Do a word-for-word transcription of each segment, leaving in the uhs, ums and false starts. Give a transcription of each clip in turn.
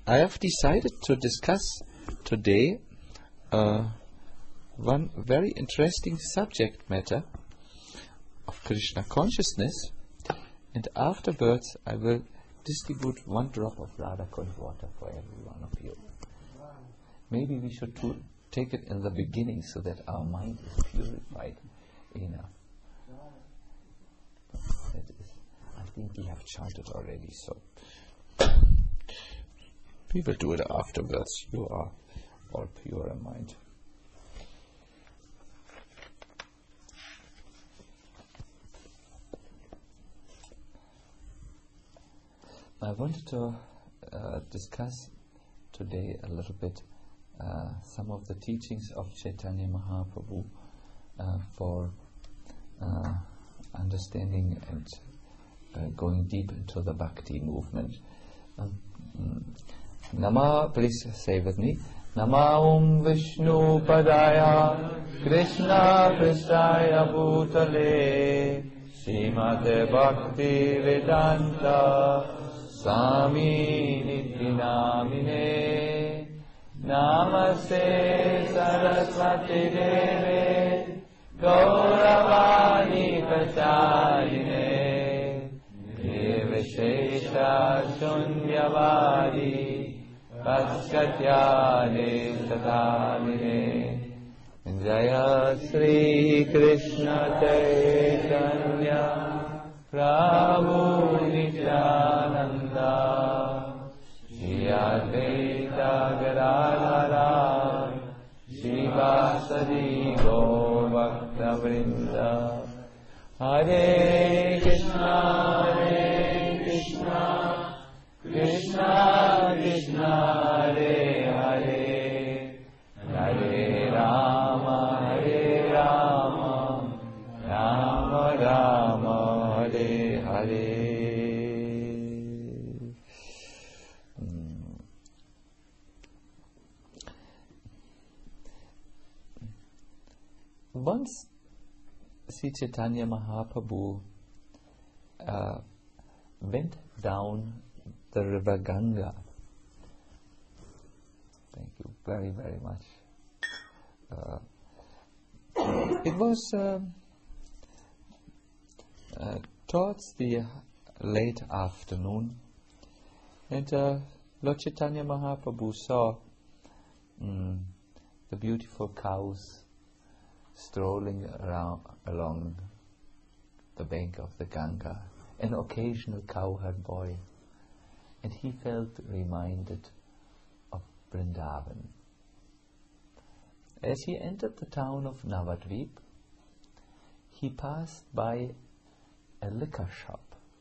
I have decided to discuss today uh, one very interesting subject matter of Krishna consciousness, and afterwards I will distribute one drop of Radha Kund water for every one of you. Maybe we should to take it in the beginning so that our mind is purified enough. That is, I think we have chanted already, so we will do it afterwards. You are all pure in mind. I wanted to uh, discuss today a little bit uh, some of the teachings of Chaitanya Mahaprabhu uh, for uh, understanding and uh, going deep into the Bhakti movement. Um, mm, Nama, please say with me. Nama Om Vishnu Padaya Krishna Pristaya Bhutale Srimate Bhakti Vedanta Swami Niti Namine Namaste Saraswati Deve Gauravani Pracharine Nirvishesha Shunyavadi Paskatyane Tatamine Jaya Sri Krishna Chaitanya Prabhu Nityananda Shri Advaita Gadadhara Shivasadi Govakta Vrinda Hare Krishna Hare Krishna Krishna Krishna Hare Hare Hare Rama Hare Rama Rama Rama Hare Hare. Once Sri Chaitanya Mahaprabhu uh, went down the river Ganga. Thank you very, very much. Uh, it was uh, uh, towards the late afternoon, and uh, Lord Chaitanya Mahaprabhu saw mm, the beautiful cows strolling around along the bank of the Ganga, an occasional cowherd boy, and he felt reminded of Vrindavan. As he entered the town of Navadvip, he passed by a liquor shop,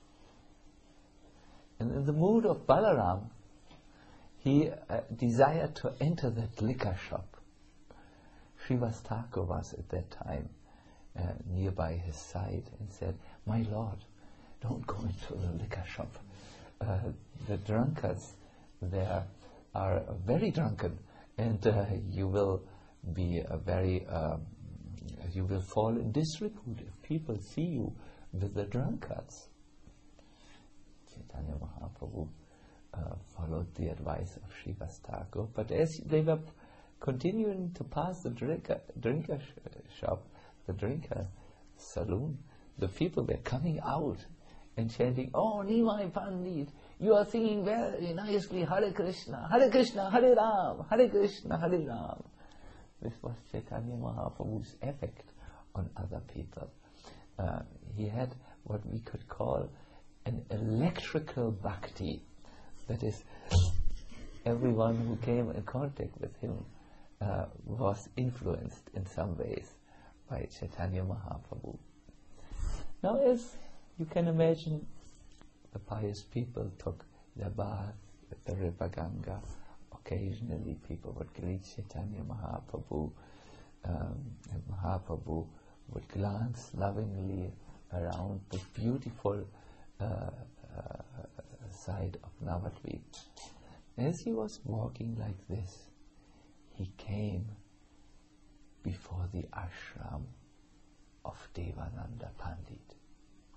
and in the mood of Balaram, he uh, desired to enter that liquor shop. Srivas Thakur was at that time uh, nearby his side and said, "My lord, don't go into the liquor shop. Uh, the drunkards there are very drunken, and uh, you will be a very, um, you will fall in disrepute if people see you with the drunkards." Chaitanya Mahaprabhu uh, followed the advice of Srivas Thakur, but as they were continuing to pass the drinker, drinker sh- shop, the drinker saloon, the people were coming out and chanting, "Oh, Nimai Pandit, you are singing very nicely, Hare Krishna, Hare Krishna, Hare Ram, Hare Krishna, Hare Ram." This was Chaitanya Mahaprabhu's effect on other people. Uh, he had what we could call an electrical bhakti. That is, everyone who came in contact with him uh, was influenced in some ways by Chaitanya Mahaprabhu. Now, as you can imagine, the pious people took their bath at the river Ganga. Occasionally people would greet Chaitanya Mahaprabhu, um, and Mahaprabhu would glance lovingly around the beautiful uh, uh, side of Navadvip. As he was walking like this, he came before the ashram of Devananda Pandit.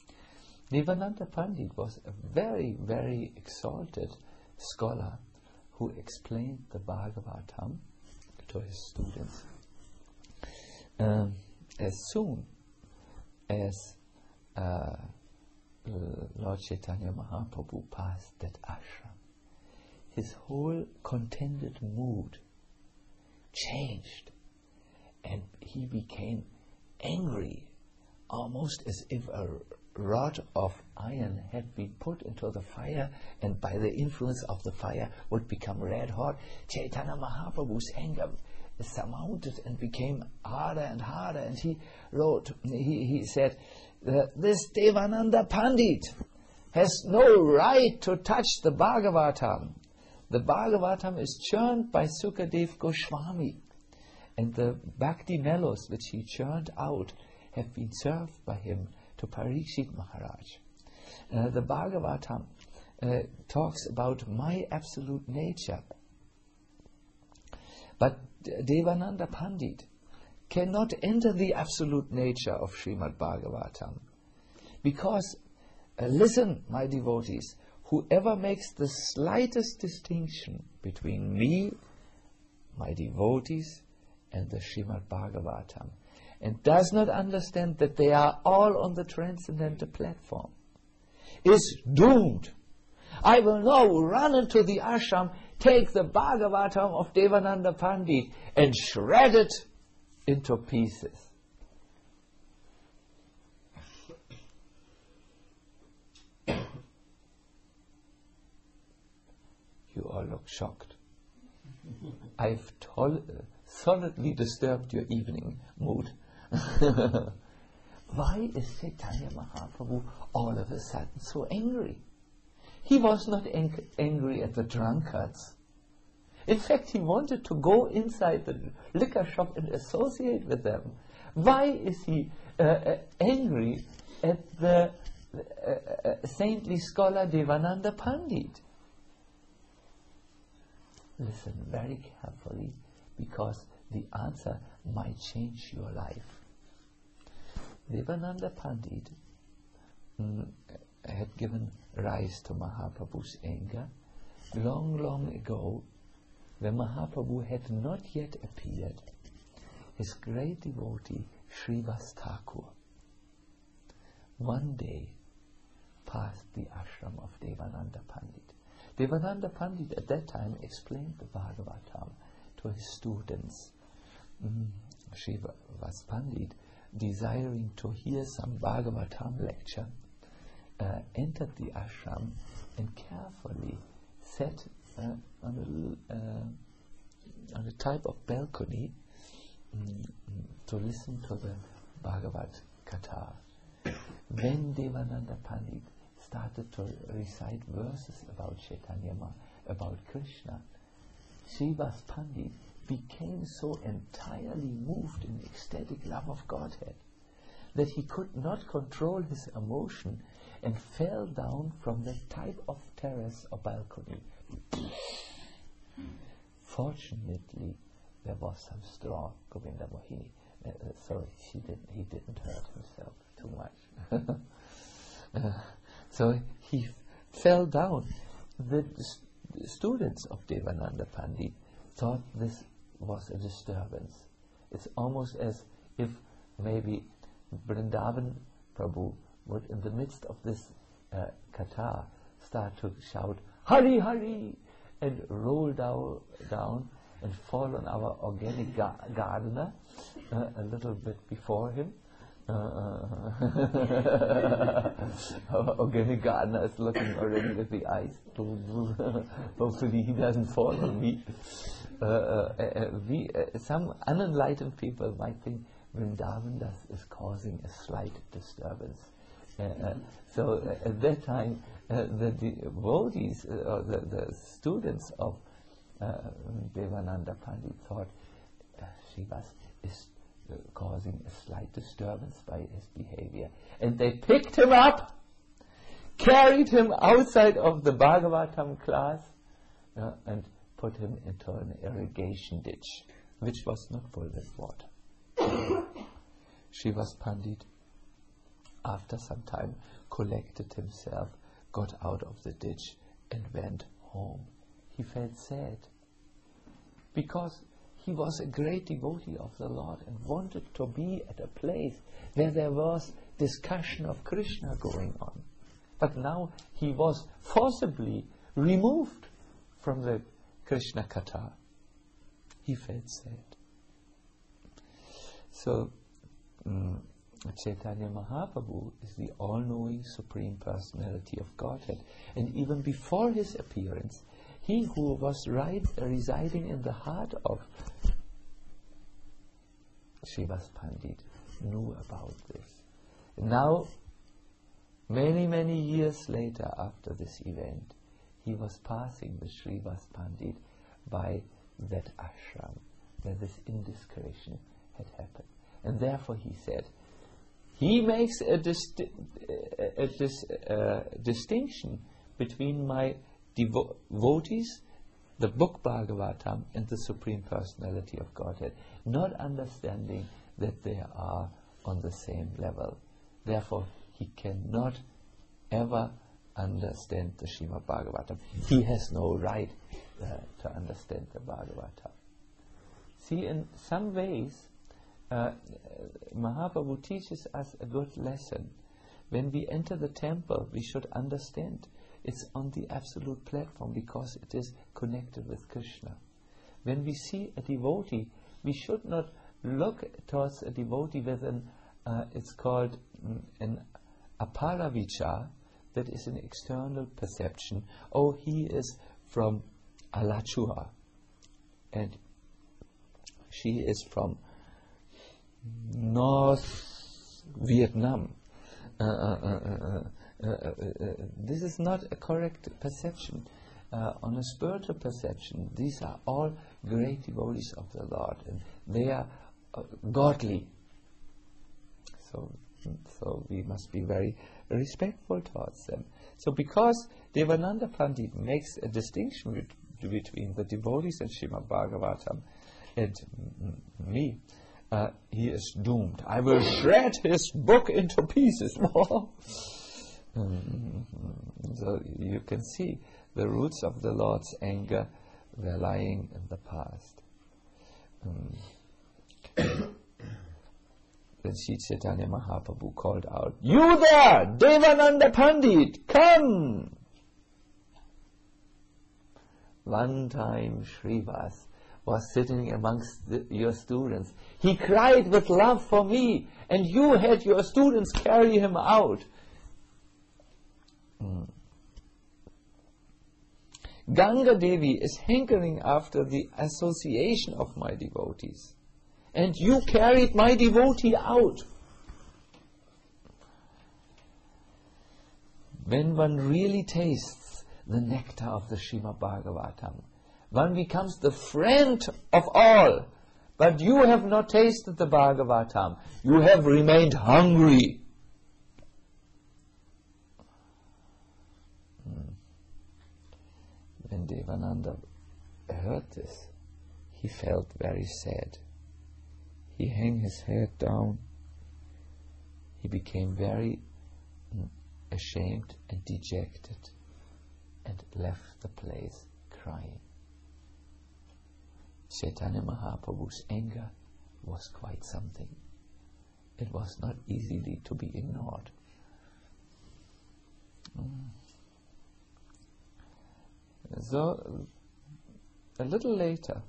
Devananda Pandit was a very, very exalted scholar who explained the Bhagavatam to his students. Um, as soon as uh, Lord Chaitanya Mahaprabhu passed that ashram, his whole contented mood changed, and he became angry, almost as if a rod of iron had been put into the fire, and by the influence of the fire would become red hot. Chaitanya Mahaprabhu's anger surmounted and became harder and harder, and he wrote, he, he said, this Devananda Pandit has no right to touch the Bhagavatam. The Bhagavatam is churned by Sukadev Goswami, and the Bhakti mellows which he churned out have been served by him to Parikshit Maharaj. Uh, the Bhagavatam uh, talks about my absolute nature. But Devananda Pandit cannot enter the absolute nature of Srimad Bhagavatam. Because, uh, listen, my devotees, whoever makes the slightest distinction between me, my devotees, and the Srimad Bhagavatam, and does not understand that they are all on the transcendental platform, is doomed. I will now run into the ashram, take the Bhagavatam of Devananda Pandit, and shred it into pieces. You all look shocked. I've tol- solidly disturbed your evening mood. Why is Chaitanya Mahaprabhu all of a sudden so angry? He was not ang- angry at the drunkards. In fact, he wanted to go inside the liquor shop and associate with them. Why is he uh, uh, angry at the uh, uh, saintly scholar Devananda Pandit? Listen very carefully, because the answer might change your life. Devananda Pandit mm, had given rise to Mahaprabhu's anger long, long ago, when Mahaprabhu had not yet appeared. His great devotee, Srivas Thakur, one day passed the ashram of Devananda Pandit. Devananda Pandit at that time explained the Bhagavatam to his students. Mm, Srivas Pandit, desiring to hear some Bhagavatam lecture, uh, entered the ashram and carefully sat uh, on, a, uh, on a type of balcony mm, to listen to the Bhagavad Katha. When Devananda Pandit started to recite verses about Chaitanya, about Krishna, Srivas Pandit became so entirely moved in ecstatic love of Godhead that he could not control his emotion and fell down from that type of terrace or balcony. Fortunately, there was some straw. Govinda Mohini, uh, uh, sorry, she didn't, he didn't hurt himself too much. uh, so he f- fell down. The, st- the students of Devananda Pandit thought this was a disturbance. It's almost as if maybe Vrindavan Prabhu would, in the midst of this uh, katha, start to shout, Hari Hari, and roll down, down and fall on our organic ga- gardener uh, a little bit before him. Uh, our organic gardener is looking already with the eyes. Hopefully he doesn't fall on me. Uh, uh, uh, we, uh, some unenlightened people might think Vrindavan Das is causing a slight disturbance. Uh, uh, so uh, at that time, uh, the devotees, uh, or the, the students of uh, Devananda Pandit thought uh, Srivas is uh, causing a slight disturbance by his behavior. And they picked him up, carried him outside of the Bhagavatam class, uh, and put him into an irrigation ditch, which was not full with water. Srivas Pandit, after some time, collected himself, got out of the ditch, and went home. he felt sad, because he was a great devotee of the Lord and wanted to be at a place where there was discussion of Krishna going on. But now he was forcibly removed from the Krishna Katha. He felt sad. So, um, Chaitanya Mahaprabhu is the all-knowing Supreme Personality of Godhead. And even before his appearance, he who was right, uh, residing in the heart of Srivas Pandit knew about this. Now, many, many years later after this event, he was passing the Srivas Pandit by that ashram where this indiscretion had happened. And therefore he said, he makes a, disti- a dis- uh, distinction between my devo- devotees, the book Bhagavatam, and the Supreme Personality of Godhead, not understanding that they are on the same level. Therefore, he cannot ever understand the Srimad Bhagavatam. He has no right uh, to understand the Bhagavatam. See, in some ways, uh, Mahaprabhu teaches us a good lesson. When we enter the temple, we should understand it's on the absolute platform because it is connected with Krishna. When we see a devotee, we should not look towards a devotee with an, uh, it's called mm, an aparavicha, that is an external perception. Oh, he is from Alachua, and she is from North Vietnam. Uh, uh, uh, uh, uh, uh, uh, this is not a correct perception. Uh, on a spiritual perception, these are all great devotees of the Lord, and they are uh, godly. So, so we must be very respectful towards them. So, because Devananda Pandit makes a distinction bet- between the devotees and Srimad Bhagavatam and m- me, uh, he is doomed. I will shred his book into pieces. mm-hmm. So you can see the roots of the Lord's anger were lying in the past. Um, Then Sri Chaitanya Mahaprabhu called out, "You there, Devananda Pandit, come!" One time Srivas was sitting amongst the, your students. He cried with love for me, and you had your students carry him out. Mm. Ganga Devi is hankering after the association of my devotees, and you carried my devotee out. When one really tastes the nectar of the Srimad Bhagavatam, one becomes the friend of all. But you have not tasted the Bhagavatam. You have remained hungry. Hmm. When Devananda heard this, he felt very sad. He hung his head down. He became very mm, ashamed and dejected and left the place crying. Chaitanya Mahaprabhu's anger was quite something. It was not easily to be ignored. Mm. So, a little later,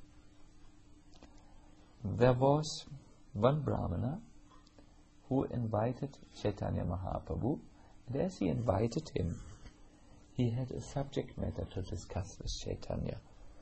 there was one Brahmana who invited Chaitanya Mahaprabhu, and as he invited him, he had a subject matter to discuss with Chaitanya.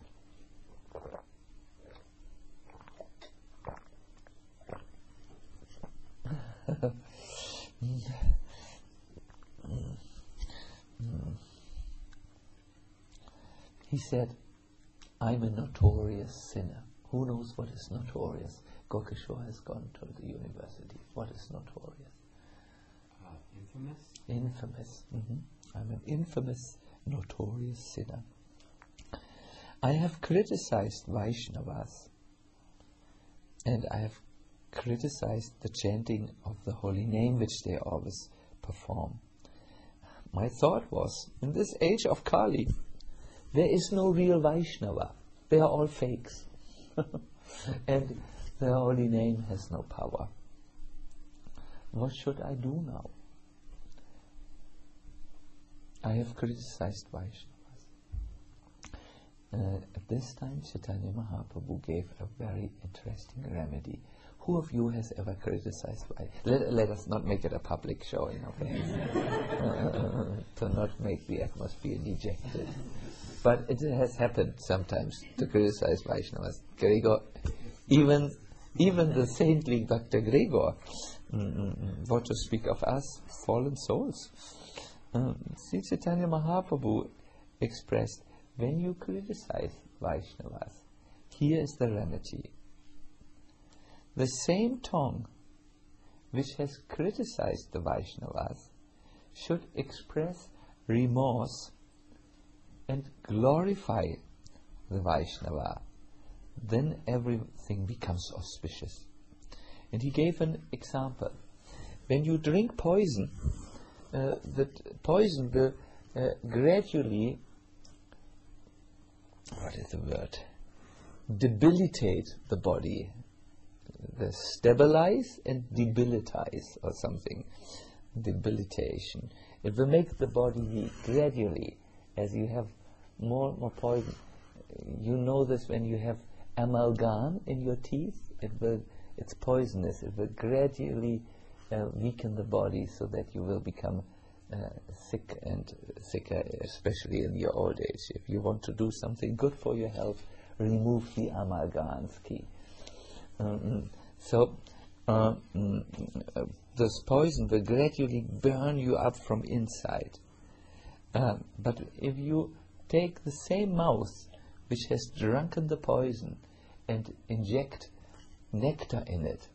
He said, "I'm a notorious sinner." Who knows what is notorious? Gokishore has gone to the university. What is notorious? Uh, infamous? Infamous. Mm-hmm. I'm an infamous, notorious sinner. I have criticized Vaishnavas, and I have criticized the chanting of the holy name which they always perform. My thought was, in this age of Kali, there is no real Vaishnava. They are all fakes. And the holy name has no power. What should I do now? I have criticized Vaishnavas. Uh, at this time, Chaitanya Mahaprabhu gave a very interesting remedy. Who of you has ever criticized Vaishnavas? Let, let us not make it a public showing, okay? uh, to not make the atmosphere dejected. But it has happened sometimes to criticize Vaishnavas. Gregor, even even the saintly Bhakta Gregor, mm, what to speak of us, fallen souls. Um, Sri Chaitanya Mahaprabhu expressed, when you criticize Vaishnavas, here is the remedy. The same tongue which has criticized the Vaishnavas should express remorse and glorify the Vaishnava. Then everything becomes auspicious. And he gave an example. When you drink poison, uh, the poison will uh, gradually, what is the word, debilitate the body. The stabilize and debilitize or something. Debilitation. It will make the body weak gradually as you have more and more poison. You know this when you have amalgam in your teeth. It will, it's poisonous. It will gradually uh, weaken the body so that you will become uh, sick and sicker, especially in your old age. If you want to do something good for your health, remove the amalgams key. Um, so uh, mm, uh, this poison will gradually burn you up from inside. Uh, but if you take the same mouth which has drunken the poison and inject nectar in it,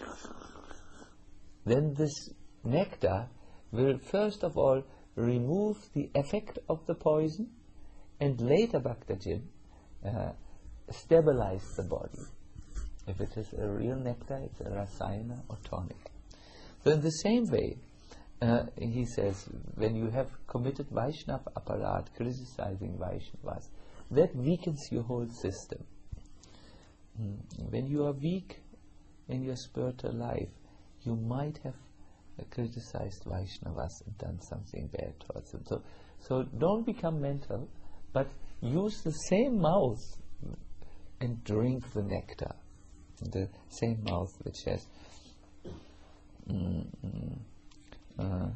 then this nectar will first of all remove the effect of the poison and later, Bhaktajin, uh, stabilize the body. If it is a real nectar, it's a rasayana or tonic. So in the same way, uh, he says, when you have committed Vaishnava aparat, criticizing Vaishnavas, that weakens your whole system. Mm. When you are weak in your spiritual life, you might have uh, criticized Vaishnavas and done something bad towards them. So, so don't become mental, but use the same mouth and drink the nectar. The same mouth which has mm, mm, uh,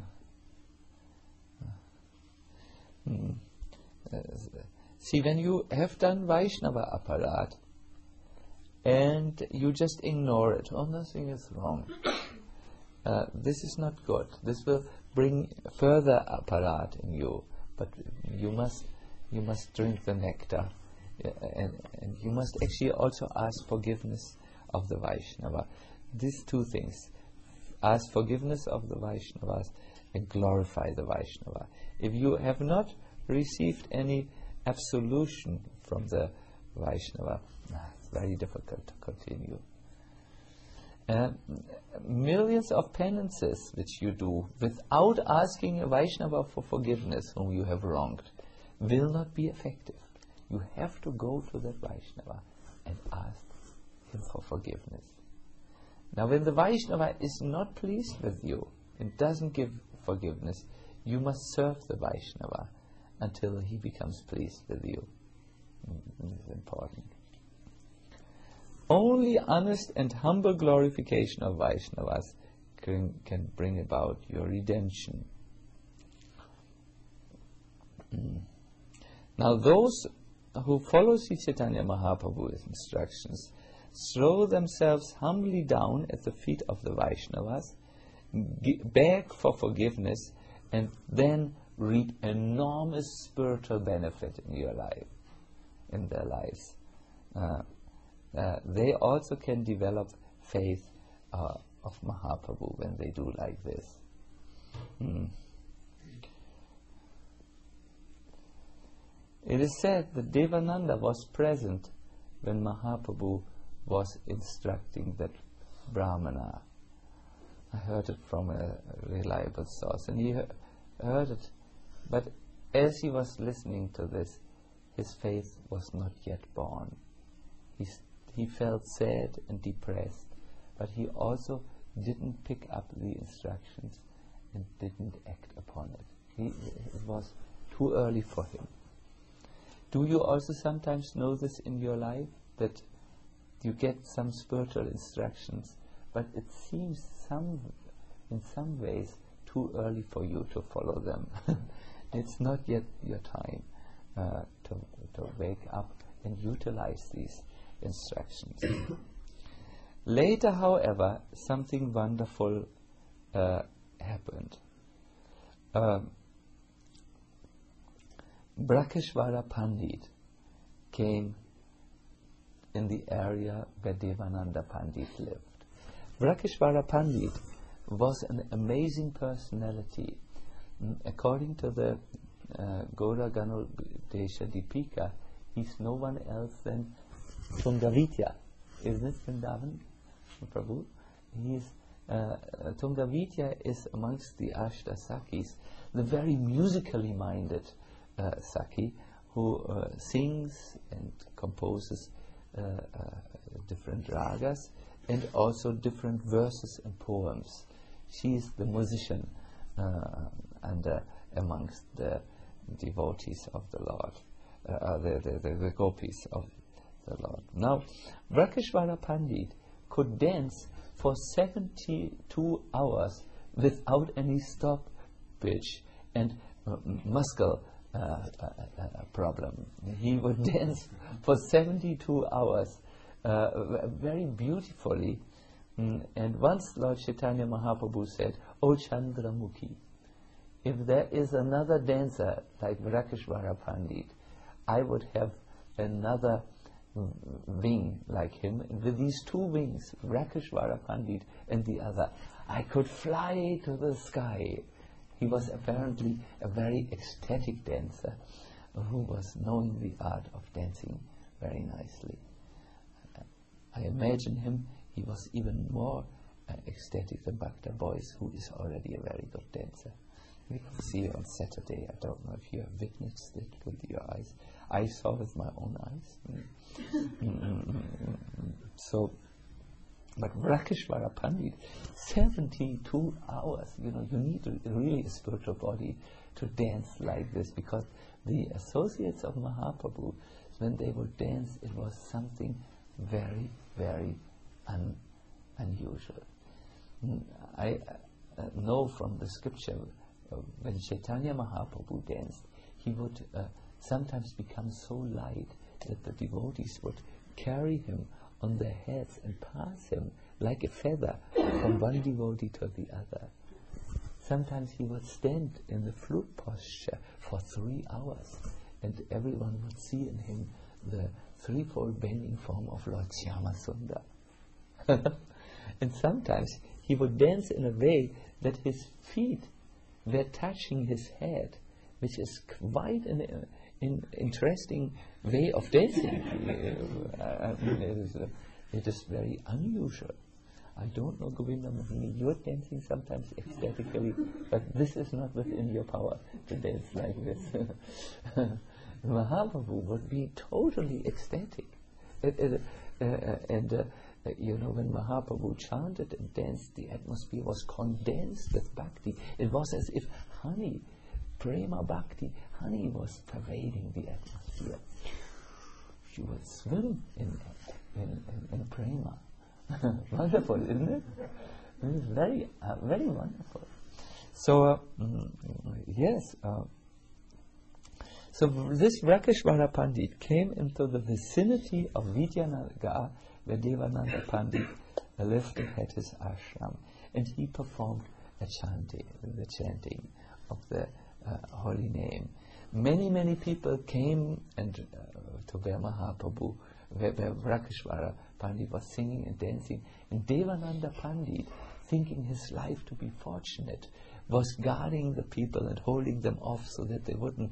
mm, uh, see, when you have done Vaishnava aparat and you just ignore it, oh, nothing is wrong, uh, this is not good. This will bring further aparat in you, but you must you must drink the nectar, uh, and, and you must actually also ask forgiveness of the Vaishnava. These two things, ask forgiveness of the Vaishnavas and glorify the Vaishnava. If you have not received any absolution from the Vaishnava, it's very difficult to continue. Uh, millions of penances which you do without asking a Vaishnava for forgiveness whom you have wronged will not be effective. You have to go to that Vaishnava and ask him for forgiveness. Now, when the Vaishnava is not pleased with you and doesn't give forgiveness, you must serve the Vaishnava until he becomes pleased with you. This is important. Only honest and humble glorification of Vaishnavas can, can bring about your redemption. Mm. Now, those who follow Sri Chaitanya Mahaprabhu's instructions throw themselves humbly down at the feet of the Vaishnavas, g- beg for forgiveness, and then reap enormous spiritual benefit in your life, in their lives. Uh, uh, they also can develop faith uh, of Mahaprabhu when they do like this. Hmm. It is said that Devananda was present when Mahaprabhu was instructing that Brahmana. I heard it from a reliable source, and he he- heard it, but as he was listening to this, his faith was not yet born. He, st- he felt sad and depressed, but he also didn't pick up the instructions and didn't act upon it. He, it was too early for him. Do you also sometimes know this in your life, that you get some spiritual instructions, but it seems some, in some ways too early for you to follow them? It's not yet your time uh, to, to wake up and utilize these instructions. Later, however, something wonderful uh, happened. Um, Brakeshwara Pandit came in the area where Devananda Pandit lived. Brakeshwara Pandit was an amazing personality. Mm, According to the uh, Gaura Ganodesha Deepika, he's no one else than Tungavitya. Isn't it, Vrindavan, Prabhu? He's, uh, Tungavitya is amongst the Ashta Sakis, the very musically minded uh, Saki, who uh, sings and composes uh, uh, different ragas and also different verses and poems. She is the musician uh, and uh, amongst the devotees of the Lord, uh, uh, the, the, the, the gopis of the Lord. Now, Brakeshwara Pandit could dance for seventy-two hours without any stoppage and uh, muscle uh, uh, uh, problem. He would dance for seventy-two hours uh, v- very beautifully. Mm, and once Lord Chaitanya Mahaprabhu said, "O Chandramukhi, if there is another dancer like Brakeshwara Pandit, I would have another w- wing like him. And with these two wings, Brakeshwara Pandit and the other, I could fly to the sky." He was apparently a very ecstatic dancer who was knowing the art of dancing very nicely. Uh, I imagine him, he was even more uh, ecstatic than Bhakta Boys, who is already a very good dancer. We will see you on Saturday. I don't know if you have witnessed it with your eyes. I saw with my own eyes. Mm. Mm, mm, mm, mm. So, but Brakeshwara Pandit, seventy-two hours, you know, you need a, really a spiritual body to dance like this, because the associates of Mahaprabhu, when they would dance, it was something very, very un, unusual. Mm, I uh, know from the scripture, uh, when Chaitanya Mahaprabhu danced, he would uh, sometimes become so light that the devotees would carry him on their heads and pass him like a feather from one devotee to the other. Sometimes he would stand in the flute posture for three hours, and everyone would see in him the threefold bending form of Lord Shyamasundar. And sometimes he would dance in a way that his feet were touching his head, which is quite an in interesting way of dancing. uh, I mean, it is, uh, it is very unusual. I don't know, Govinda Mohini, you're dancing sometimes ecstatically, but this is not within your power to dance like this. Mahaprabhu would be totally ecstatic. It, it, uh, uh, and, uh, uh, you know, when Mahaprabhu chanted and danced, the atmosphere was condensed with bhakti. It was as if honey, prema bhakti, honey was pervading the atmosphere. You would swim in, in, in, in prema. Wonderful, isn't it? It is very, uh, very wonderful. So, uh, mm, yes, uh, so this Brakeshwara Pandit came into the vicinity of Vidyanagar, where Devananda Pandit lived and had his ashram, and he performed a chanting, the chanting of the uh, holy name. Many, many people came and uh, to where Mahaprabhu, where, where Brakeshwara Pandit was singing and dancing, and Devananda Pandit, thinking his life to be fortunate, was guarding the people and holding them off so that they wouldn't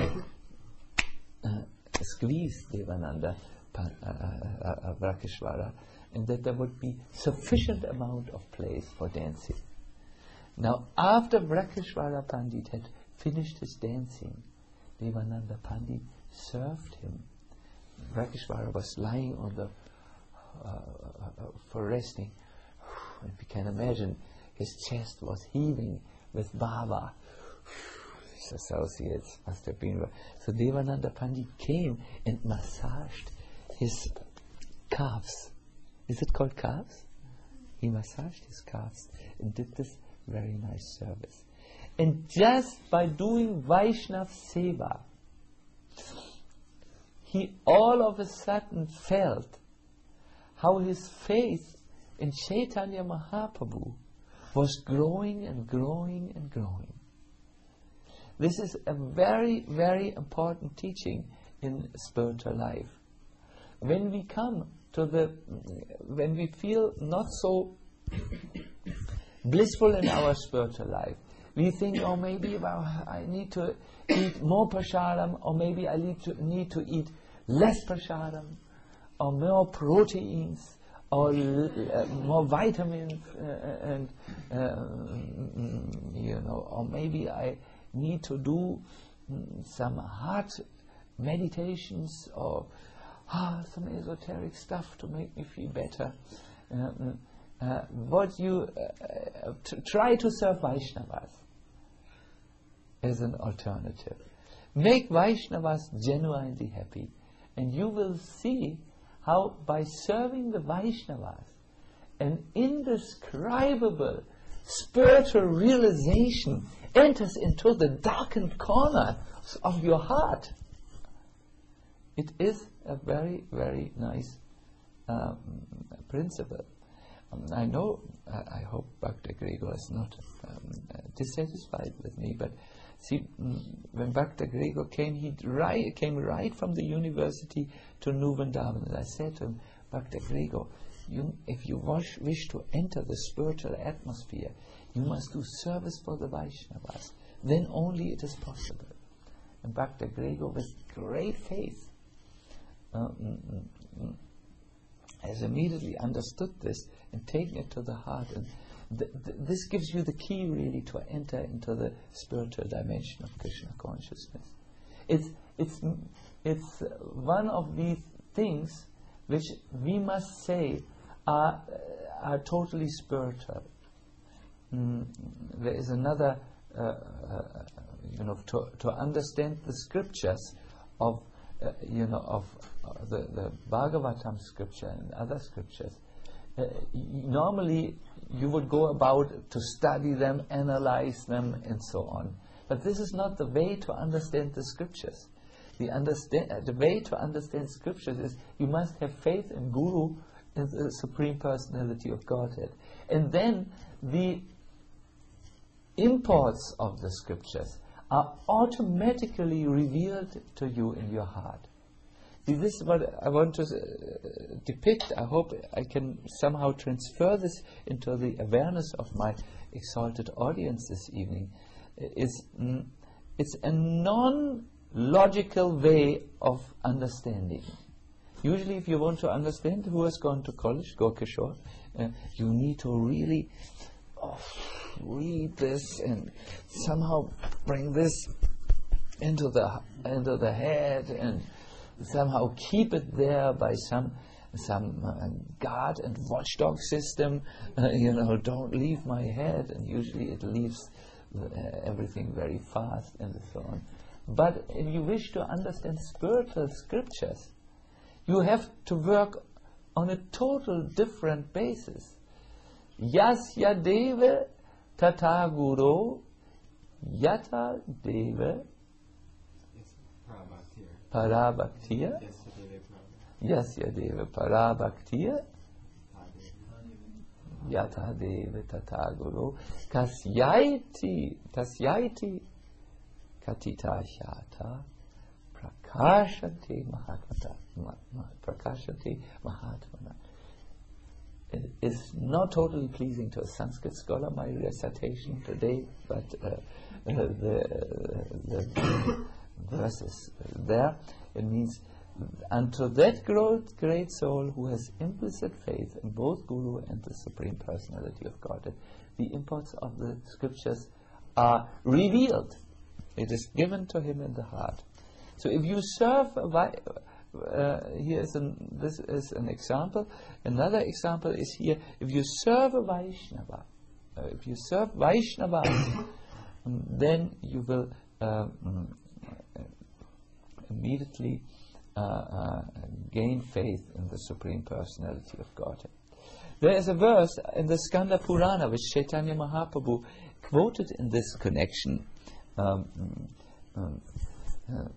uh, squeeze Devananda Pan, uh, uh, uh, Brakeshwara, and that there would be sufficient amount of place for dancing. Now, after Brakeshwara Pandit had finished his dancing, Devananda Pandit served him. Rakeshwara was lying on the uh, uh, for resting, and we can imagine his chest was heaving with bhava. His associates must have been. So Devananda Pandit came and massaged his calves. Is it called calves? He massaged his calves and did this very nice service. And just by doing Vaishnav Seva, he all of a sudden felt how his faith in Chaitanya Mahaprabhu was growing and growing and growing. This is a very, very important teaching in spiritual life. When we come to the, when we feel not so blissful in our spiritual life, we think, oh, maybe well, I need to eat more prasadam, or maybe I need to need to eat less prasadam, or more proteins, or uh, more vitamins, uh, and uh, you know, or maybe I need to do mm, some heart meditations, or ah, some esoteric stuff to make me feel better. Uh, uh, what you uh, t- try to serve Vaishnavas as an alternative. Make Vaishnavas genuinely happy, and you will see how by serving the Vaishnavas an indescribable spiritual realization enters into the darkened corner of your heart. It is a very, very nice um, principle. Um, I know, uh, I hope Bhakta Gregor is not um, uh, dissatisfied with me, but see, mm, when Bhakta Gregor came, he right, came right from the university to New Vrindavan, and I said to him, Bhakta Gregor, you, if you wish, wish to enter the spiritual atmosphere, you must do service for the Vaishnavas. Then only it is possible. And Bhakta Gregor, with great faith, uh, mm, mm, mm, has immediately understood this and taken it to the heart. And th- th- this gives you the key, really, to enter into the spiritual dimension of Krishna consciousness. It's it's it's one of these things which we must say are are totally spiritual. Mm, there is another, uh, uh, you know, to to understand the scriptures of, uh, you know, of uh, the the Bhagavatam scripture and other scriptures. Uh, normally, you would go about to study them, analyze them, and so on. But this is not the way to understand the scriptures. The understand uh, the way to understand scriptures is you must have faith in Guru, in the Supreme Personality of Godhead, and then the imports of the scriptures are automatically revealed to you in your heart. See, this is what I want to uh, depict. I hope I can somehow transfer this into the awareness of my exalted audience this evening. It's, mm, it's a non-logical way of understanding. Usually, if you want to understand who has gone to college, Gorkishore, uh, you need to really oh, read this and somehow bring this into the into the head and somehow keep it there by some some uh, guard and watchdog system. Uh, you know, don't leave my head, and usually it leaves uh, everything very fast and so on. But if you wish to understand spiritual scriptures, you have to work on a total different basis. Yasya deva tata guru yata deva parabhaktiya yasya deva parabhaktiya yata deva tata guru kasyaiti tasyaiti katita shata prakashati mahatmata prakashati mahatmana. It is not totally pleasing to a Sanskrit scholar, my recitation today, but uh, uh, the, uh, the verses there, it means, unto that great, great soul who has implicit faith in both Guru and the Supreme Personality of Godhead, the imports of the scriptures are revealed. It is given to him in the heart. So if you serve a Vi- uh, here is an, this is an example. Another example is here. If you serve a Vaishnava, uh, if you serve Vaishnava, then you will uh, mm, immediately uh, uh, gain faith in the Supreme Personality of Godhead. There is a verse in the Skanda Purana which Chaitanya Mahaprabhu quoted in this connection. Um, um, uh,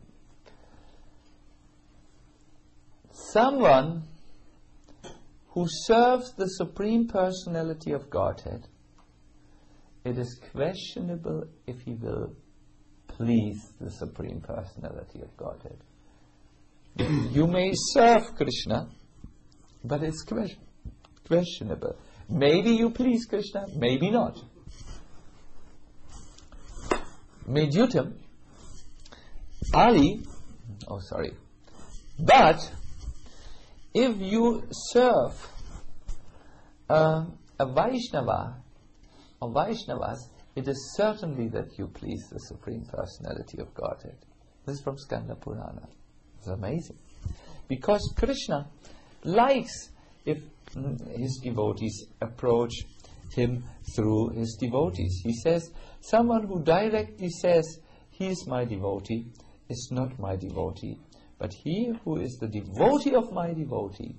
Someone who serves the Supreme Personality of Godhead, it is questionable if he will please the Supreme Personality of Godhead. You may serve Krishna, but it's question, questionable. Maybe you please Krishna, maybe not. Medyutam, Ali, oh sorry, but if you serve uh, a Vaishnava or Vaishnavas, it is certainly that you please the Supreme Personality of Godhead. This is from Skanda Purana. It's amazing. Because Krishna likes if mm, his devotees approach him through his devotees. He says, someone who directly says, he is my devotee, is not my devotee. But he who is the devotee of my devotee,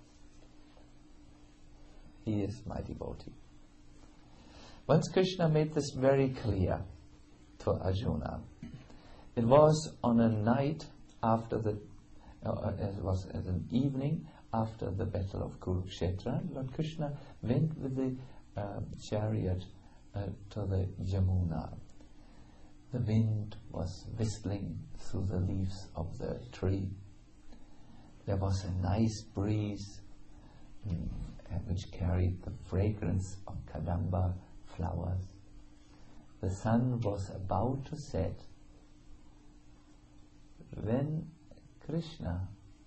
he is my devotee. Once Krishna made this very clear to Arjuna. It was on a night after the, uh, it was at an evening after the battle of Kurukshetra. Lord Krishna went with the uh, chariot uh, to the Yamuna. The wind was whistling through the leaves of the tree. There was a nice breeze mm, which carried the fragrance of Kadamba flowers. The sun was about to set when Krishna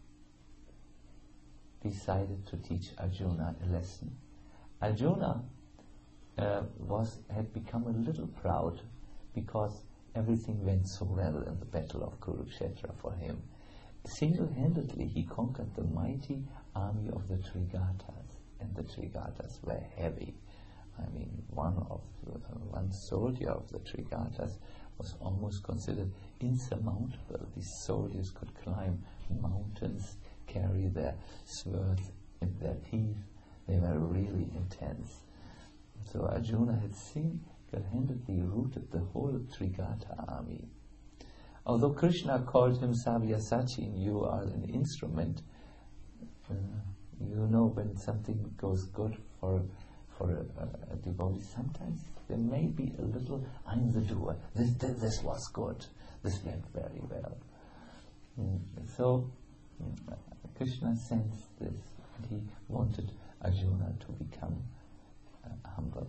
decided to teach Arjuna a lesson. Arjuna uh, was had become a little proud because everything went so well in the battle of Kurukshetra for him. Single-handedly he conquered the mighty army of the Trigatas, and the Trigatas were heavy. I mean, one of the, uh, one soldier of the Trigatas was almost considered insurmountable. These soldiers could climb mountains, carry their swords in their teeth. They were really intense. So Arjuna had single-handedly routed the whole Trigata army. Although Krishna called him Savyasachin, you are an instrument. Uh, you know when something goes good for for a, a, a devotee, sometimes there may be a little, I'm the doer. This, this, this was good. This went very well. Mm. So mm, Krishna sensed this, and he wanted Arjuna to become uh, humble.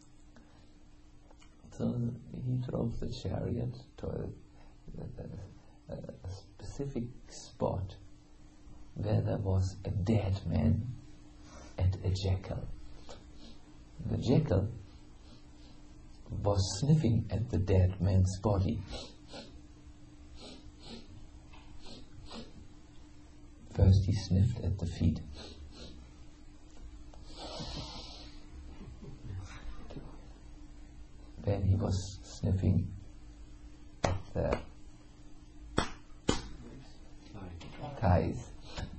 So he drove the chariot to a, a, a, a specific spot where there was a dead man and a jackal. The jackal was sniffing at the dead man's body. First he sniffed at the feet. Then he was sniffing at the thighs.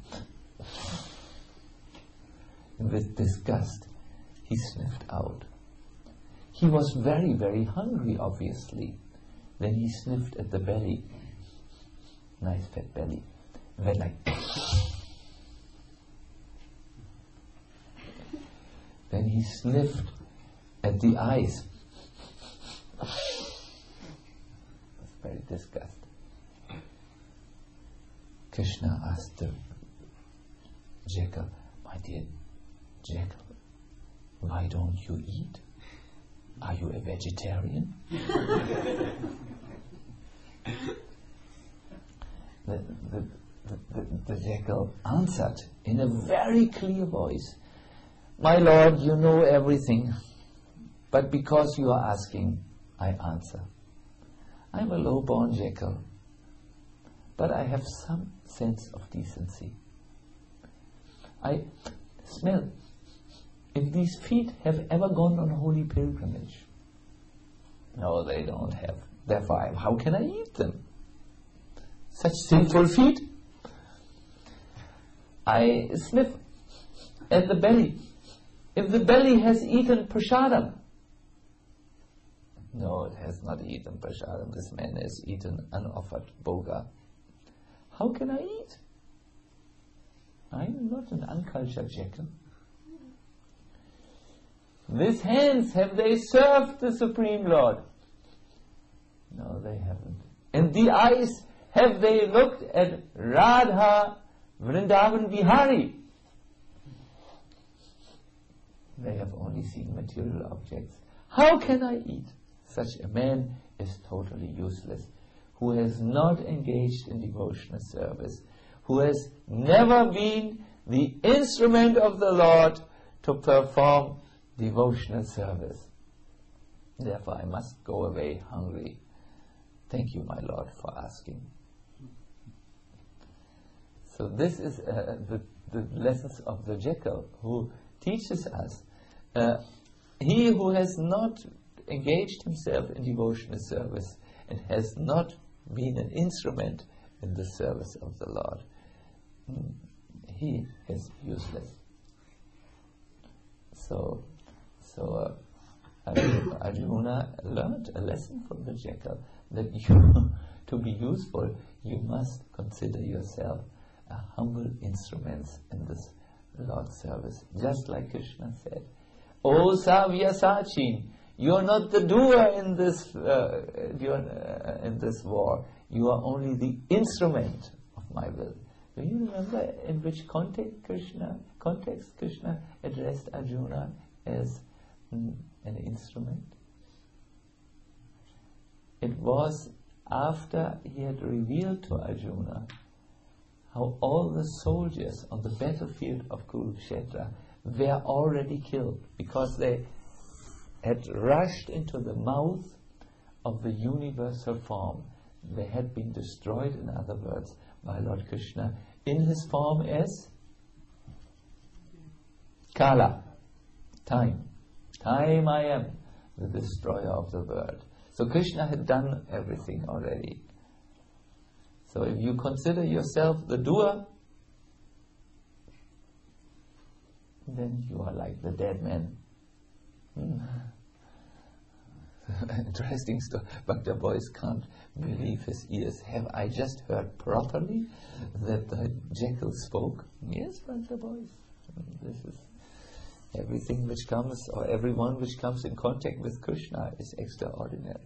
And with disgust, he sniffed out. He was very, very hungry, obviously. Then he sniffed at the belly. Nice fat belly. And went like... Then he sniffed at the eyes. That's very disgusting. Krishna asked the jackal, my dear jackal, why don't you eat? Are you a vegetarian? the, the, the, the, the jackal answered in a very clear voice, my lord, you know everything, but because you are asking, I answer. I'm a low-born jackal. but I have some sense of decency. I smell if these feet have ever gone on a holy pilgrimage. No, they don't have. Therefore, I, how can I eat them? Such sinful feet. I sniff at the belly. If the belly has eaten prasadam. No, it has not eaten prasadam. This man has eaten unoffered bhoga. How can I eat? I am not an uncultured jackal. These hands, have they served the Supreme Lord? No, they haven't. And the eyes, have they looked at Radha Vrindavan Vihari? They have only seen material objects. How can I eat? Such a man is totally useless, who has not engaged in devotional service, who has never been the instrument of the Lord to perform devotional service. Therefore, I must go away hungry. Thank you, my Lord, for asking. So this is uh, the, the lessons of the jackal, who teaches us uh, he who has not engaged himself in devotional service and has not been an instrument in the service of the Lord, he is useless. So, so uh, Arjuna learned a lesson from the jackal, that you, to be useful, you must consider yourself a humble instrument in this Lord's service. Just like Krishna said, O Savyasachin, you are not the doer in this uh, you are, uh, in this war. You are only the instrument of my will. Do you remember in which context Krishna, context Krishna addressed Arjuna as mm, an instrument? It was after he had revealed to Arjuna how all the soldiers on the battlefield of Kurukshetra were already killed because they had rushed into the mouth of the universal form. They had been destroyed, in other words, by Lord Krishna in his form as Kala, time. Time I am, the destroyer of the world. So Krishna had done everything already. So if you consider yourself the doer, then you are like the dead man. Hmm. Interesting story. Bhakta boys can't believe his ears. Have I just heard properly that the jackal spoke? Yes, Bhakta boys. This is everything which comes, or everyone which comes in contact with Krishna is extraordinary.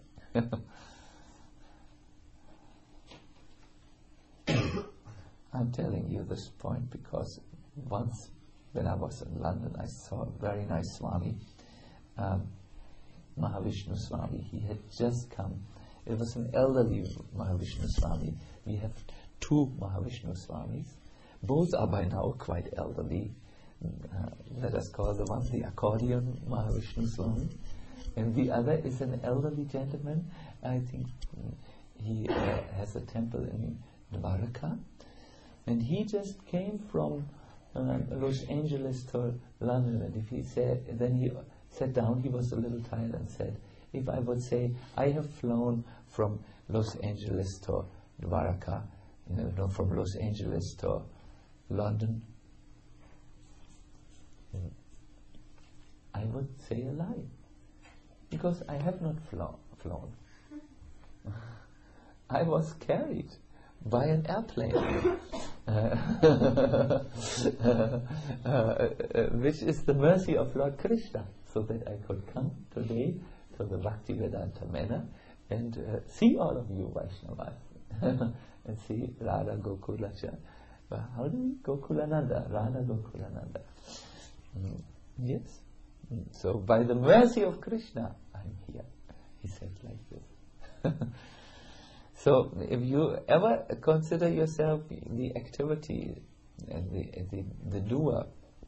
I'm telling you this point because once when I was in London, I saw a very nice Swami, um, Mahavishnu Swami. He had just come. It was an elderly Mahavishnu Swami. We have two Mahavishnu Swamis. Both are by now quite elderly. Uh, let us call the one the accordion Mahavishnu Swami, and the other is an elderly gentleman. I think he uh, has a temple in Dwarka, and he just came from uh, Los Angeles to London. And if he said, then he sat down. He was a little tired and said, "If I would say I have flown from Los Angeles to Dwarka, you know, no, from Los Angeles to London, I would say a lie, because I have not flo- flown. I was carried by an airplane, uh, uh, uh, which is the mercy of Lord Krishna, so that I could come today to the Bhaktivedanta Manor and uh, see all of you Vaishnavas and see Radha Gokulacha. Well, how do we Gokulananda? Radha Gokulananda. Mm, yes. Mm, so by the mercy of Krishna, I'm here. He said like this. So if you ever consider yourself the activity and the, the, the doer,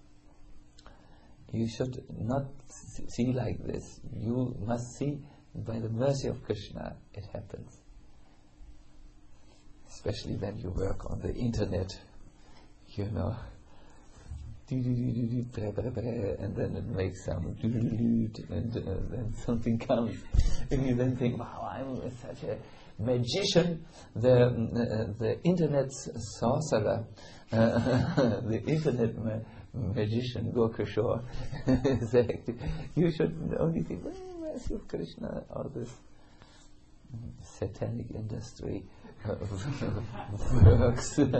you should not see like this. You must see by the mercy of Krishna it happens. especially when you work on the internet, you know, and then it makes some, and uh, then something comes, and you then think, wow, I'm such a magician, the uh, the internet's sorcerer, uh, the internet ma- magician Gokishore. You should only think, well, mercy of Krishna, all this satanic industry works in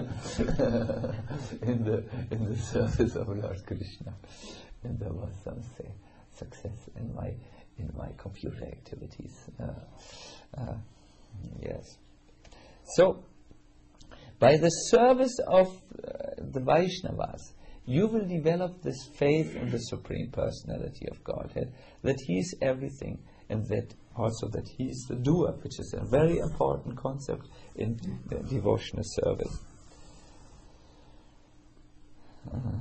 the in the service of Lord Krishna, and there was some say, success in my in my computer activities. Uh, uh, yes. So, by the service of uh, the Vaishnavas, you will develop this faith in the Supreme Personality of Godhead, that He is everything, and that also that He is the doer, which is a very important concept in the devotional service. Uh,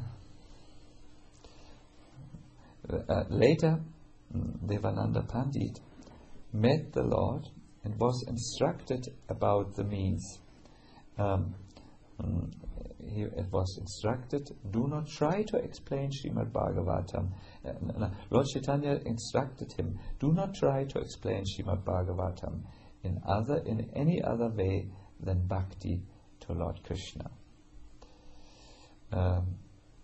uh, later, Devananda Pandit met the Lord and was instructed about the means. Um, He it was instructed, do not try to explain Srimad Bhagavatam. Uh, no, Lord Chaitanya instructed him, do not try to explain Srimad Bhagavatam in other in any other way than bhakti to Lord Krishna. Um,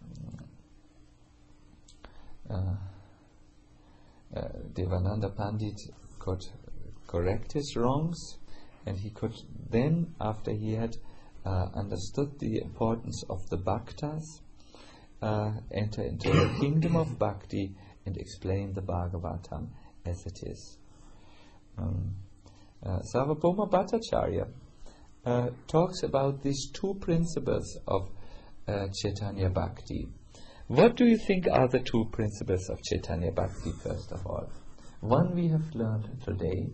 uh, uh, Devananda Pandit could correct his wrongs, and he could then, after he had Uh, understood the importance of the bhaktas, uh, enter into the kingdom of bhakti and explain the Bhagavatam as it is. Um, uh, Sarvabhauma Bhattacharya uh, talks about these two principles of uh, Chaitanya Bhakti. What do you think are the two principles of Chaitanya Bhakti, first of all? One we have learned today,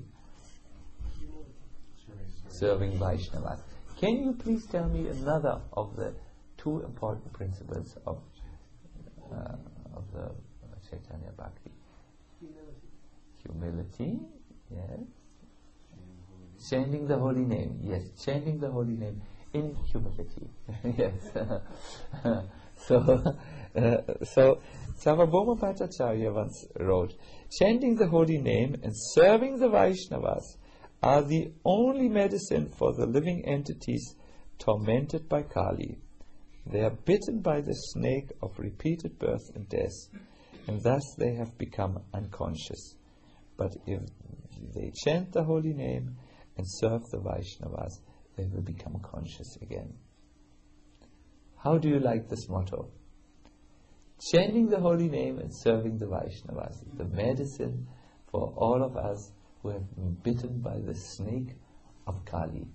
serving Vaishnavas. Can you please tell me another of the two important principles of uh, of the uh, Chaitanya Bhakti? Humility. Humility, yes. Chanting the holy name, yes. Chanting the holy name in humility, yes. so, uh, so Sarvabhauma Bhattacharya once wrote, chanting the holy name and serving the Vaishnavas are the only medicine for the living entities tormented by Kali. They are bitten by the snake of repeated birth and death, and thus they have become unconscious. But if they chant the holy name and serve the Vaishnavas, they will become conscious again. How do you like this motto? Chanting the holy name and serving the Vaishnavas, the medicine for all of us who have been bitten by the snake of Kali.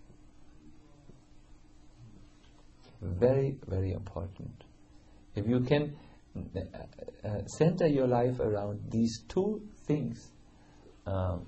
Very, very important. If you can uh, uh, center your life around these two things, um,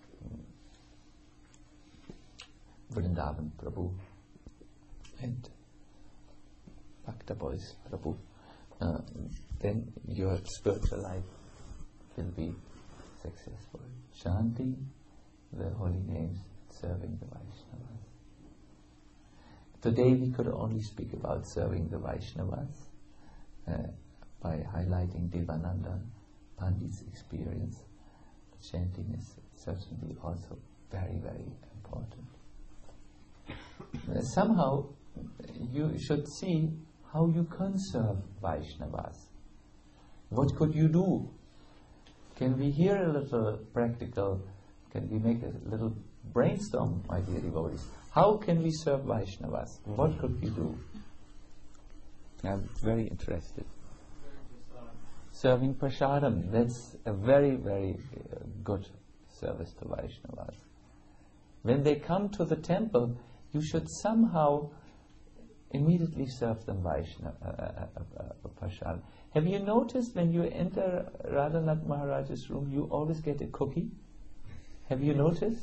Vrindavan Prabhu and Bhakta Boys Prabhu, uh, then your spiritual life will be successful. Chanting the holy names, serving the Vaishnavas. Today we could only speak about serving the Vaishnavas uh, by highlighting Devananda Pandit's experience. Chanting is certainly also very, very important. Uh, somehow you should see how you can serve Vaishnavas. What could you do? Can we hear a little practical, can we make a little brainstorm, my dear devotees? How can we serve Vaishnavas? What could we do? I'm very interested. Serving prasadam, that's a very, very uh, good service to Vaishnavas. When they come to the temple, you should somehow immediately serve them Vaishnava, uh, uh, uh, uh, prasadam. Have you noticed when you enter Radhanath Maharaj's room, you always get a cookie? Have you noticed?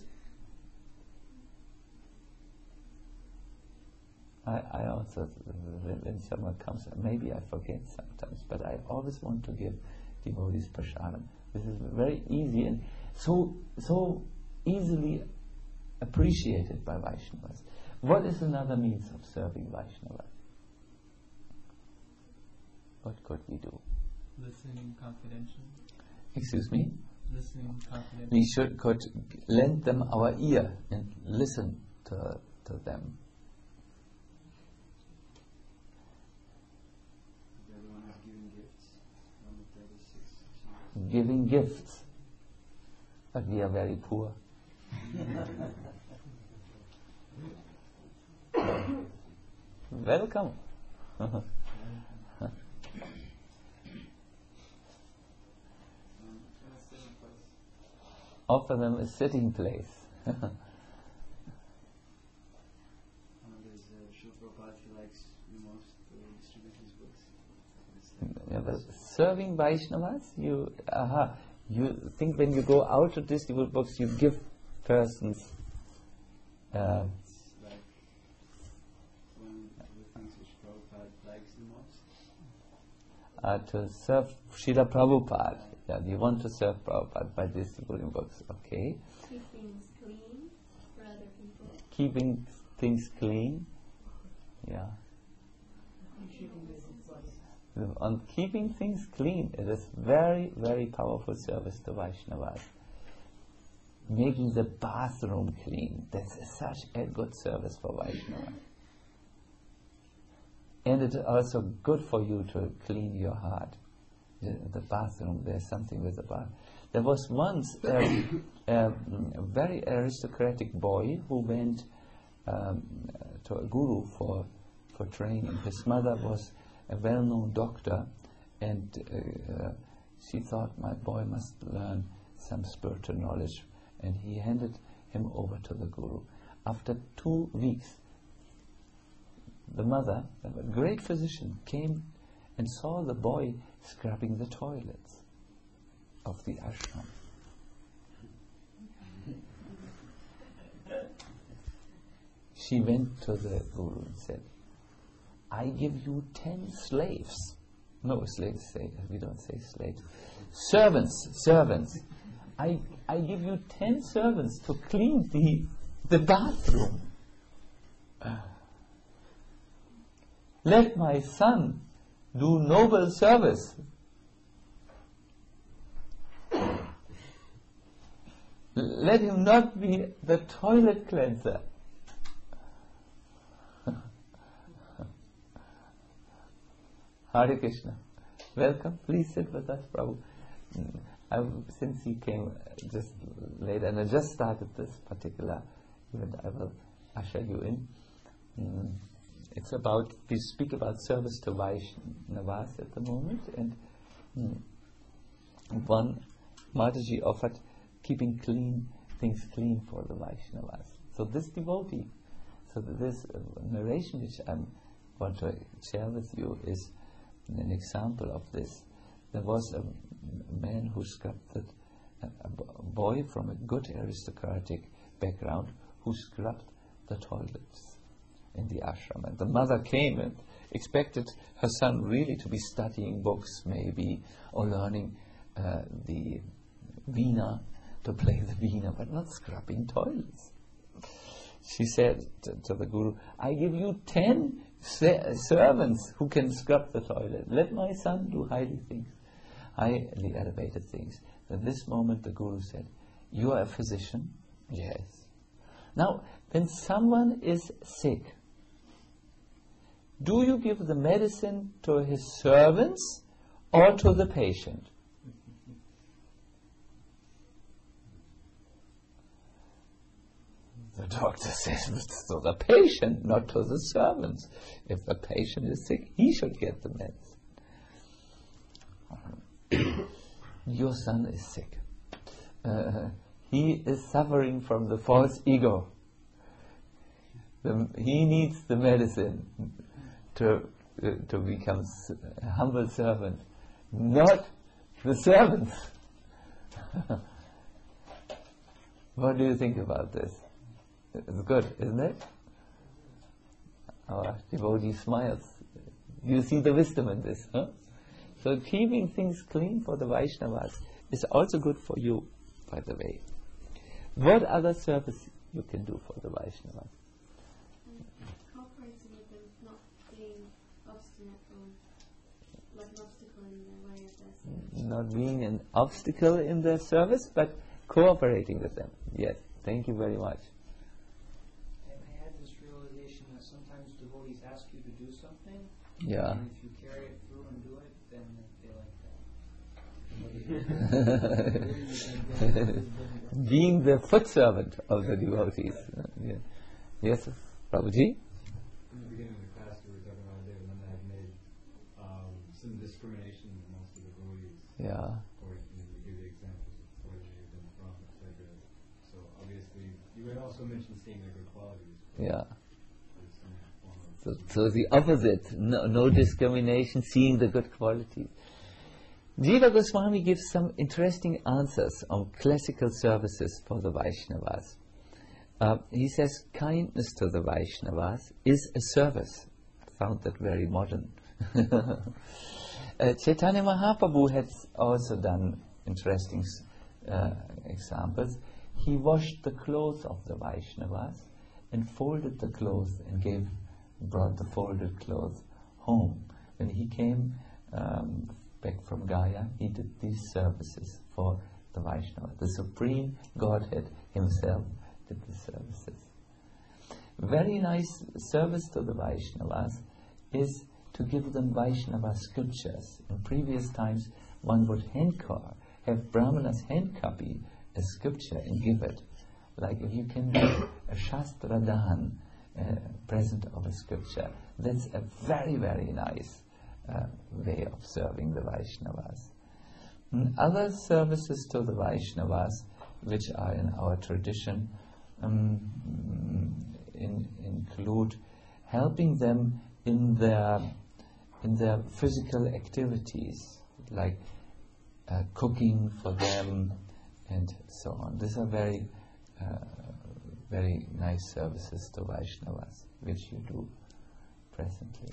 I, I also, when someone comes, maybe I forget sometimes, but I always want to give devotees prasadam. This is very easy and so so easily appreciated by Vaishnavas. What is another means of serving Vaishnavas? What could we do? Listening confidentially. Excuse me? Listening confidentially. We should could lend them our ear and listen to, to them. The other one is giving gifts. One of the other six. Giving gifts. But we are very poor. Welcome. Offer them a sitting place. Um, there's uh, Srila Prabhupada, he likes the most to distribute his books. It's like Yeah, but serving Vaishnavas, you aha, you think when you go out to distribute books, you give persons. Uh, it's like one of the things which Prabhupada likes the most. uh, to serve Srila Prabhupada. Yeah, you want to serve Prabhupada by distributing books, okay? Keep things clean for other people. Keeping things clean, yeah. On keeping things clean, it is very, very powerful service to Vaishnavas. Making the bathroom clean, that's such a good service for Vaishnavas. And it is also good for you to clean your heart. The, the bathroom, there's something with the bath. There was once a, a very aristocratic boy who went um, to a guru for for training. His mother was a well-known doctor, and uh, uh, she thought, my boy must learn some spiritual knowledge, and he handed him over to the guru. After two weeks, the mother, a great physician, came and saw the boy scrubbing the toilets of the ashram. She went to the guru and said, I give you ten slaves. No, slaves say, we don't say slaves. Servants, servants. I, I give you ten servants to clean the, the bathroom. Uh, let my son do noble service. Let him not be the toilet cleanser. Hare Krishna. Welcome. Please sit with us, Prabhu. I've, since he came just late and I just started this particular event, I will usher you in. Mm. It's about, we speak about service to Vaishnavas at the moment, and mm, one Mataji offered keeping clean, things clean for the Vaishnavas. So this devotee, so this uh, narration which I want to share with you is an example of this. There was a man who scrubbed the, a, a boy from a good aristocratic background who scrubbed the toilets in the ashram, and the mother came and expected her son really to be studying books maybe, or learning uh, the veena, to play the veena, but not scrubbing toilets. She said to, to the guru, I give you ten se- servants who can scrub the toilet. Let my son do highly things, highly elevated things. At this moment the guru said, you are a physician? Yes. Now, when someone is sick, do you give the medicine to his servants or to the patient? The doctor says, to the patient, not to the servants. If the patient is sick, he should get the medicine. Your son is sick. Uh, he is suffering from the false ego. The, he needs the medicine to uh, to become a humble servant, not the servants. What do you think about this? It's good, isn't it? Our devotee smiles. You see the wisdom in this, huh? So keeping things clean for the Vaishnavas is also good for you, by the way. What other service you can do for the Vaishnavas? like an obstacle in the way of their service. Not being an obstacle in their service, but cooperating with them. Yes, thank you very much. And I had this realization that sometimes devotees ask you to do something, Yeah. and if you carry it through and do it, then they like that. Being the foot servant of the devotees. Uh, yeah. Yes, Prabhuji? In the beginning of the class, we were talking about Devananda had made um, some discrimination amongst the devotees. Yeah. Or you know, we give the examples of Fortitude and Brahma, et cetera. So obviously, you had also mentioned seeing their good qualities. Yeah. There's some form of- So, so the opposite, no, no discrimination, seeing the good qualities. Jiva Goswami gives some interesting answers on classical services for the Vaishnavas. Uh, he says kindness to the Vaishnavas is a service. I found that very modern. uh, Chaitanya Mahaprabhu has also done interesting uh, examples. He washed the clothes of the Vaishnavas and folded the clothes and gave, brought the folded clothes home. When he came um, back from Gaya, he did these services for the Vaishnava. The Supreme Godhead himself did the services. Very nice service to the Vaishnavas is to give them Vaishnava scriptures. In previous times, one would hand co- have Brahmanas hand copy a scripture and give it. Like if you can give a Shastra Dahan, uh, present of a scripture, that's a very, very nice uh, way of serving the Vaishnavas. And other services to the Vaishnavas, which are in our tradition, um, in, include helping them in their in their physical activities, like uh, cooking for them and so on. These are very uh, very nice services to Vaishnavas, which you do presently.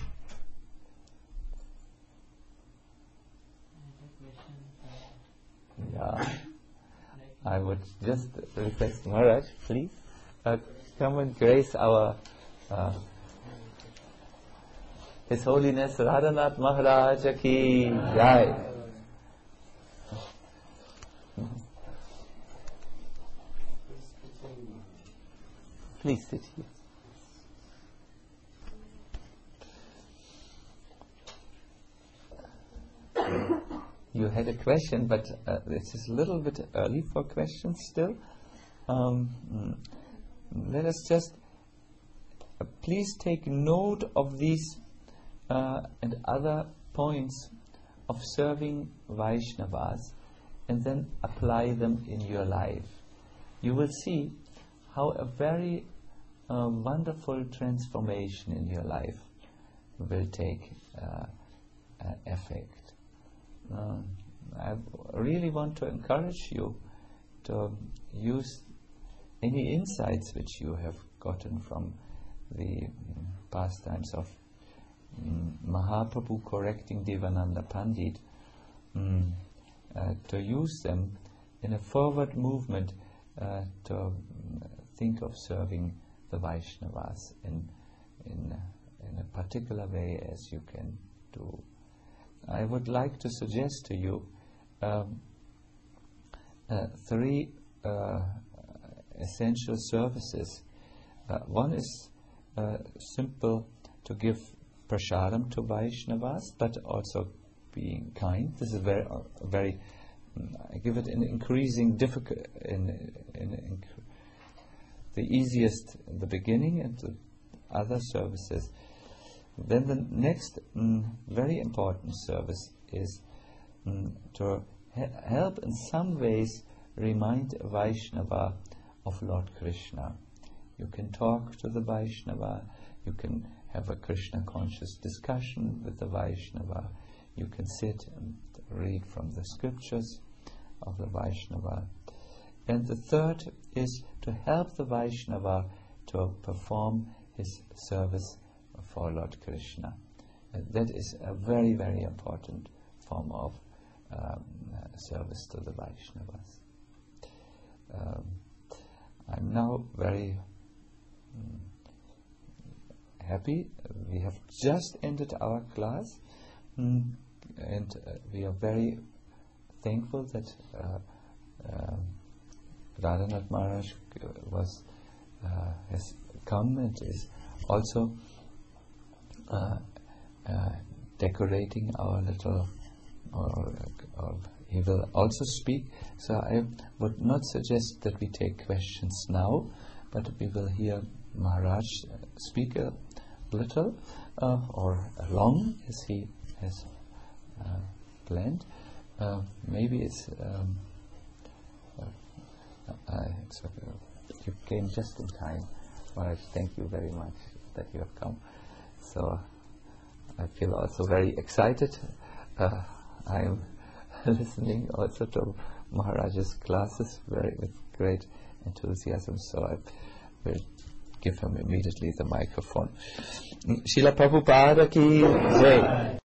Yeah, I would just request Maharaj, please, uh, come and grace our uh, His Holiness Radhanath Maharaj ki Jai. Please sit here. You had a question, but uh, this is a little bit early for questions still. Um, mm, let us just uh, please take note of these uh, and other points of serving Vaishnavas and then apply them in your life. You will see how a very uh, wonderful transformation in your life will take uh, uh, effect. Uh, I really want to encourage you to use any insights which you have gotten from the mm, pastimes of mm, Mahaprabhu correcting Devananda Pandit, mm, uh, to use them in a forward movement uh, to mm, think of serving the Vaishnavas in, in, in a particular way as you can do. I would like to suggest to you um, uh, three uh, essential services. Uh, one is uh, simple, to give prasadam to Vaishnavas, but also being kind. This is very, uh, very. I give it an increasing difficult, in, in, in the easiest in the beginning, and the other services. Then the next mm, very important service is mm, to he- help in some ways remind a Vaishnava of Lord Krishna. You can talk to the Vaishnava, you can have a Krishna conscious discussion with the Vaishnava, you can sit and read from the scriptures of the Vaishnava. And the third is to help the Vaishnava to perform his service for Lord Krishna. Uh, that is a very, very important form of um, uh, service to the Vaishnavas. Um, I'm now very mm, happy. We have just ended our class. Mm, and uh, we are very thankful that uh, um, Radhanath Maharaj uh, was uh, has come and is also uh, uh, decorating our little, or, or he will also speak. So I would not suggest that we take questions now, but we will hear Maharaj uh, speak a little uh, or long as he has uh, planned. Uh, maybe it's um, uh, uh, so, uh, you came just in time. Maharaj, thank you very much that you have come. So I feel also very excited. Uh, I am listening also to Maharaj's classes very with great enthusiasm. So I will give him immediately the microphone. Srila Prabhupada ki jai.